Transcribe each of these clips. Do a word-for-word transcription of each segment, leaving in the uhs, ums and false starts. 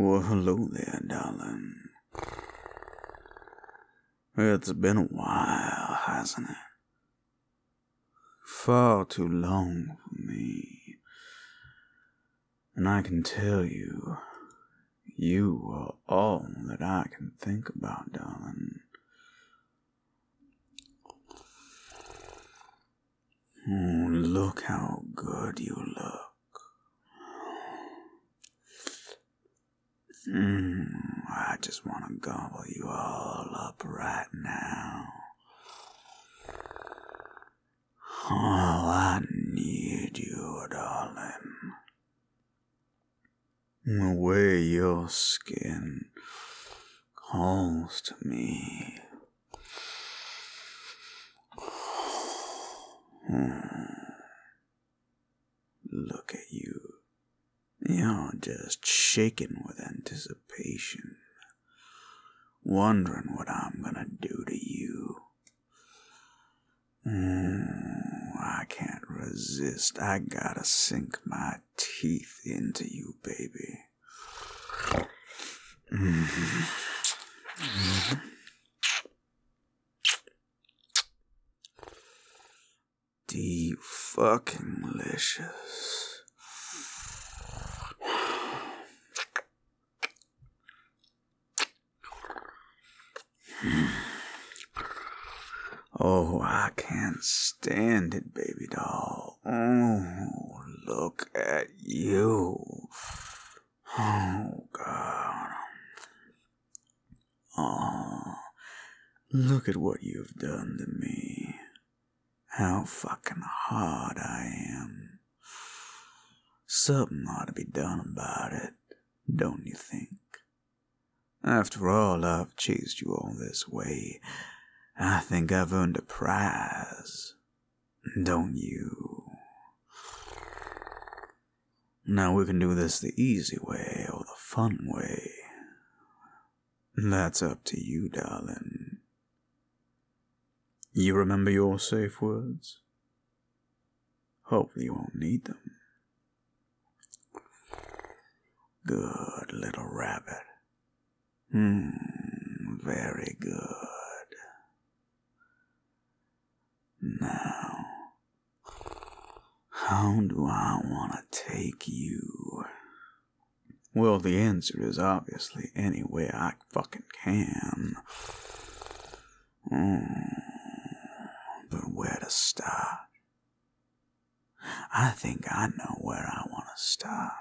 Well, hello there, darling. It's been a while, hasn't it? Far too long for me. And I can tell you, you are all that I can think about, darling. Oh, look how good you look. Mm, I just want to gobble you all up right now. Oh, I need you, darling. The way your skin calls to me. Oh, look at you. You're just shaking with anticipation, wondering what I'm gonna do to you. Oh, I can't resist. I gotta sink my teeth into you, baby. Mm-hmm. Mm-hmm. Deep fucking delicious. Oh, I can't stand it, baby doll. Oh, look at you. Oh, God. Oh, look at what you've done to me. How fucking hard I am. Something ought to be done about it, don't you think? After all, I've chased you all this way. I think I've earned a prize, don't you? Now we can do this the easy way or the fun way. That's up to you, darling. You remember your safe words? Hopefully you won't need them. Good little rabbit. Hmm, very good. Now, how do I want to take you? Well, the answer is obviously any way I fucking can. Oh, but where to start? I think I know where I want to start.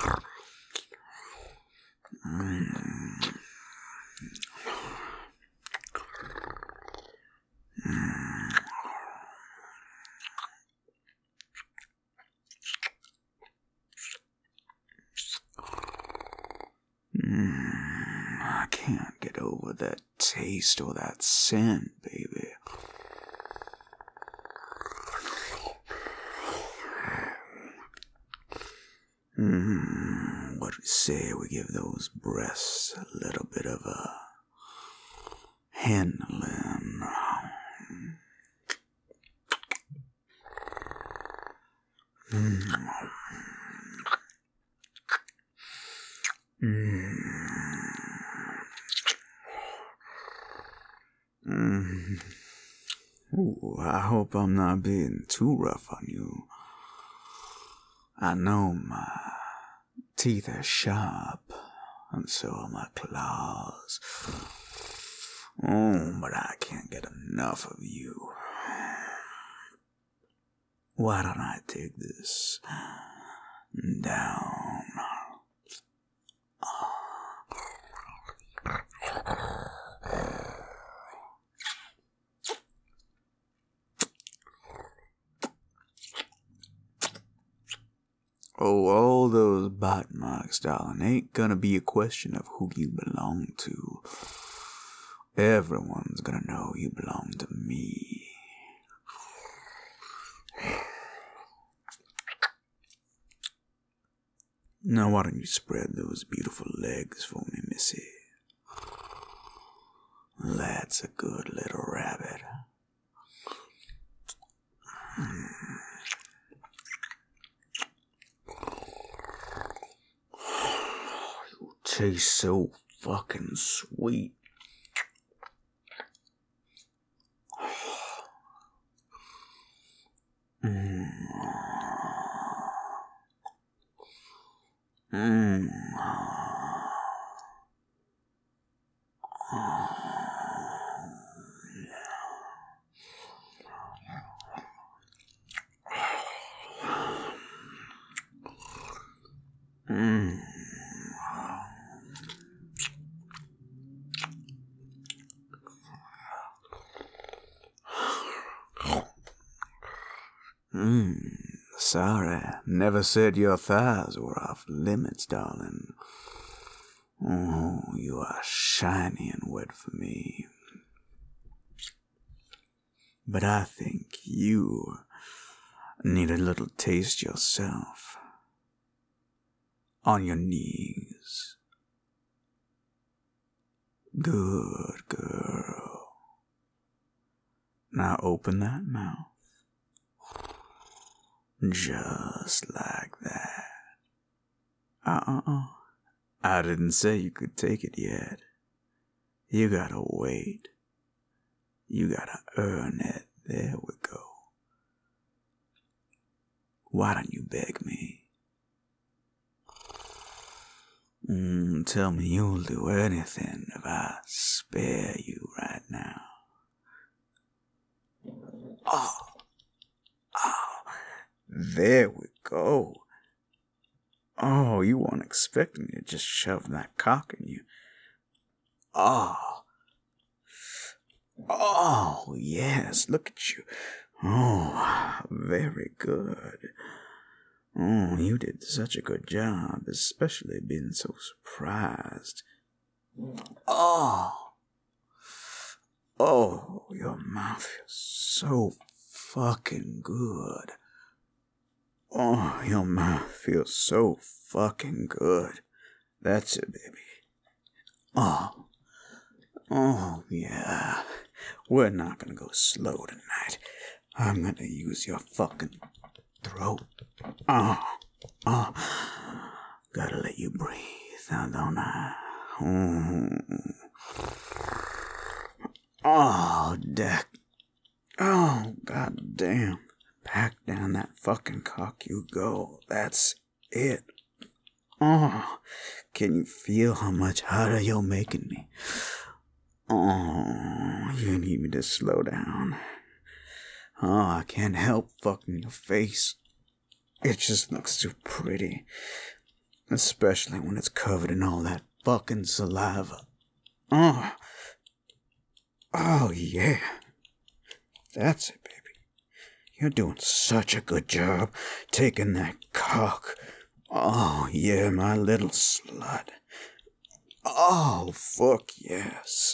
Mm. Mm. Mm, I can't get over that taste or that scent, baby. Mm, what do you say we give those breasts a little bit of a handling? Mm. Mm. Mm. Ooh, I hope I'm not being too rough on you. I know my teeth are sharp, and so are my claws. Oh, but I can't get enough of you. Why don't I take this down? Oh, all those bite marks, darling, ain't gonna be a question of who you belong to. Everyone's gonna know you belong to me. Now why don't you spread those beautiful legs for me, missy? That's a good little rabbit. Mm. tastes so fucking sweet. Mmm. Mmm. Mmm. Mmm. Sorry, never said your thighs were off limits, darling. Oh, you are shiny and wet for me. But I think you need a little taste yourself. On your knees. Good girl. Now open that mouth. Just like that. Uh-uh-uh. I didn't say you could take it yet. You gotta wait. You gotta earn it. There we go. Why don't you beg me? Mm, tell me you'll do anything if I spare you right now. Oh. Oh. There we go. Oh, you weren't expecting me to just shove that cock in you. Oh. Oh, yes, look at you. Oh, very good. Oh, you did such a good job, especially being so surprised. Oh. Oh, your mouth feels so fucking good. Oh, your mouth feels so fucking good. That's it, baby. Oh. Oh, yeah. We're not gonna go slow tonight. I'm gonna use your fucking throat. Oh. Oh. Gotta let you breathe now, don't I? Mm. Oh, Deck. Oh, goddamn. Pack down that fucking cock, you go. That's it. Oh, can you feel how much hotter you're making me? Oh, you need me to slow down. Oh, I can't help fucking your face. It just looks too pretty. Especially when it's covered in all that fucking saliva. Oh. Oh, yeah. That's it, baby. You're doing such a good job taking that cock. Oh, yeah, my little slut. Oh, fuck yes.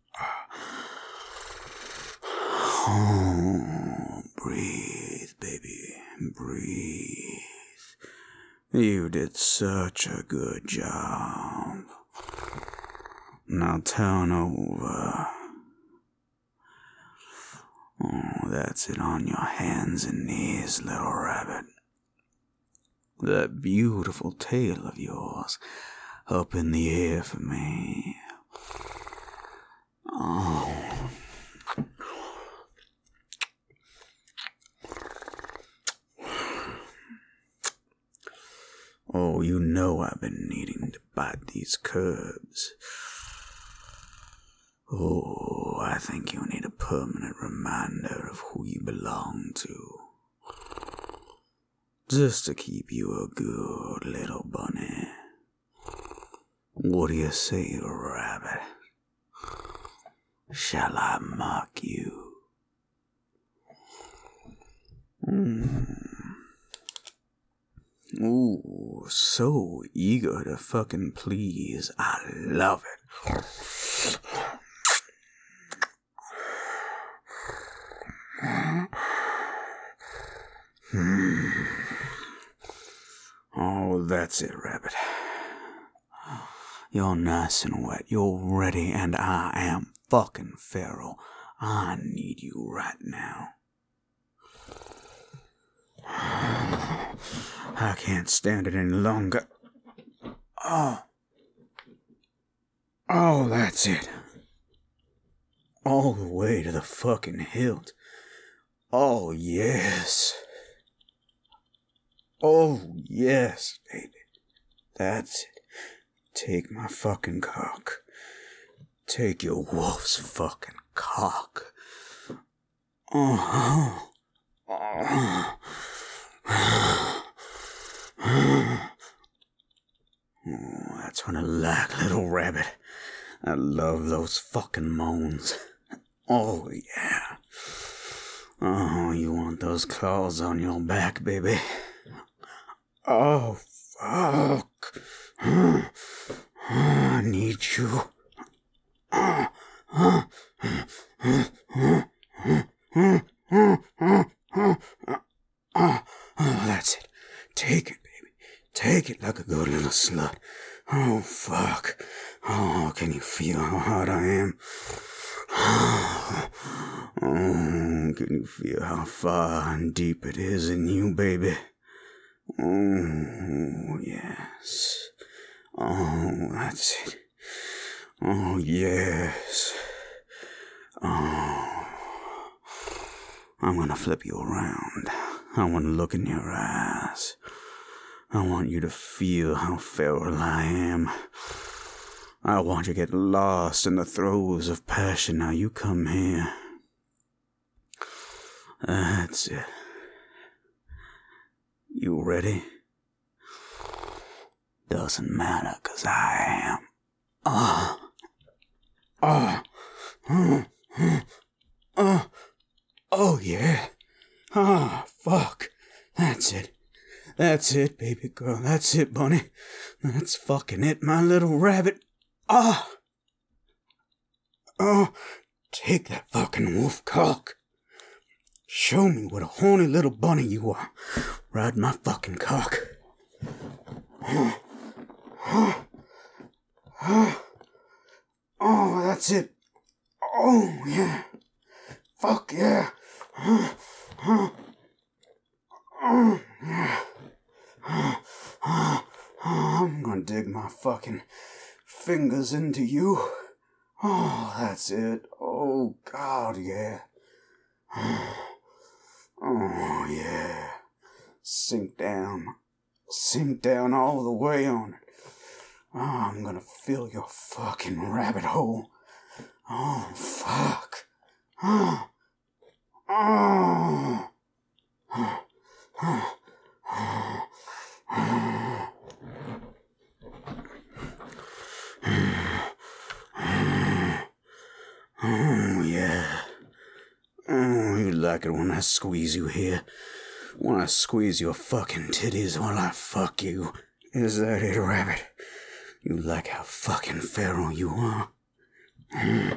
Oh, breathe, baby, breathe. You did such a good job. Now turn over. Oh, that's it, on your hands and knees, little rabbit. That beautiful tail of yours up in the air for me. Oh. Oh, you know I've been needing to bite these curbs. Oh, I think you need a permanent reminder of who you belong to. Just to keep you a good little bunny. What do you say, rabbit? Shall I mock you? Mm. Ooh, so eager to fucking please. I love it. Hmm. Oh, that's it, rabbit. You're nice and wet. You're ready, and I am fucking feral. I need you right now. I can't stand it any longer. Oh. Oh, that's it. All the way to the fucking hilt. Oh, yes. Oh, yes, baby. That's it. Take my fucking cock. Take your wolf's fucking cock. Uh-huh. Uh-huh. Oh, that's what I like, little rabbit. I love those fucking moans. Oh, yeah. Oh, you want those claws on your back, baby? Oh, fuck. I need you. Oh, that's it. Take it, baby. Take it like a good little slut. Oh, fuck. Oh, can you feel how hot I am? Oh, can you feel how far and deep it is in you, baby? Oh, yes. Oh, that's it. Oh, yes. Oh. I'm gonna flip you around. I want to look in your eyes. I want you to feel how feral I am. I want you to get lost in the throes of passion. Now you come here. That's it. You ready? Doesn't matter, 'cause I am. Ah. Ah. Oh. Oh. Oh, yeah. Ah, fuck. That's it. That's it, baby girl. That's it, bunny. That's fucking it, my little rabbit. Ah! Oh, take that fucking wolf cock. Show me what a horny little bunny you are. Ride my fucking cock. Oh, oh, oh, oh, that's it. Oh, yeah. Fuck yeah. Oh, oh, oh, yeah. Oh, oh, oh, I'm gonna dig my fucking fingers into you. Oh, that's it. Oh, God, yeah. Oh, yeah. Sink down. Sink down all the way on it. Oh, I'm gonna fill your fucking rabbit hole. Oh, fuck. Oh. Oh. Oh. Oh. Oh. Oh, yeah. Oh, you like it when I squeeze you here. When I squeeze your fucking titties while I fuck you. Is that it, rabbit? You like how fucking feral you are? Mm.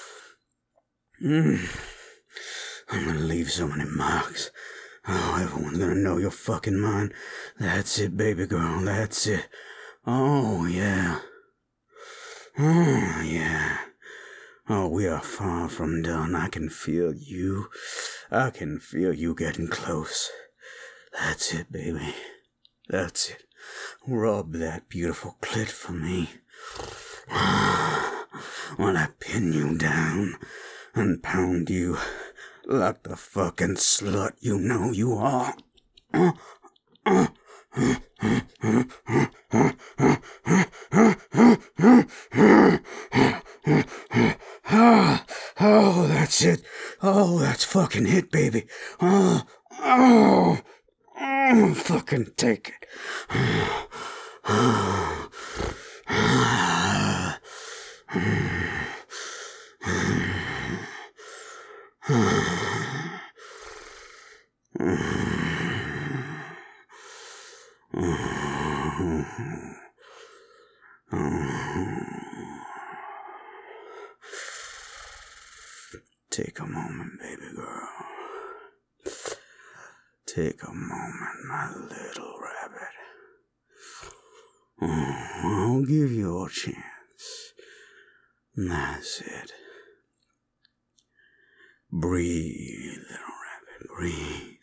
Mm. I'm gonna leave so many marks. Oh, everyone's gonna know you're fucking mine. That's it, baby girl. That's it. Oh, yeah. Oh, yeah. Oh, we are far from done. I can feel you. I can feel you getting close. That's it, baby. That's it. Rub that beautiful clit for me. While I pin you down and pound you like the fucking slut you know you are. Oh, that's it. Oh, that's fucking it, baby. Oh, oh, oh, fucking take it. Oh, take a moment, baby girl. Take a moment, my little rabbit. Oh, I'll give you a chance. That's it. Breathe, little rabbit, breathe.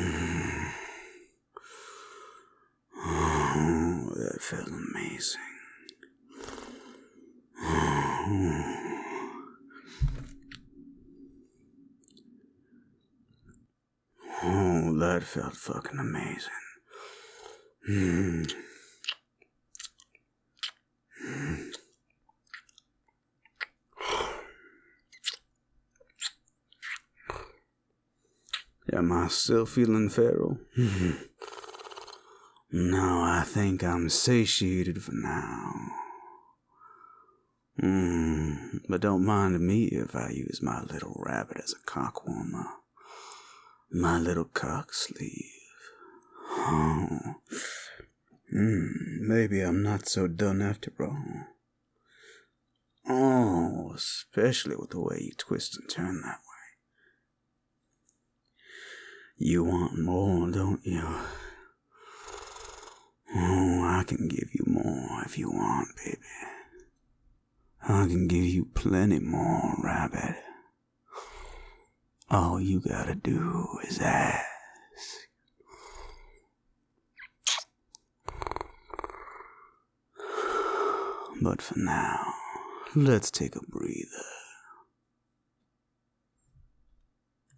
Mm-hmm. Oh, that felt amazing. Oh, that felt fucking amazing. Mm. Am I still feeling feral? No, I think I'm satiated for now. Mm, but don't mind me if I use my little rabbit as a cock warmer. My little cock sleeve. Oh. Mm, maybe I'm not so done after all. Oh, especially with the way you twist and turn that way. You want more, don't you? Oh, I can give you more if you want, baby. I can give you plenty more, rabbit. All you gotta do is ask. But for now, let's take a breather.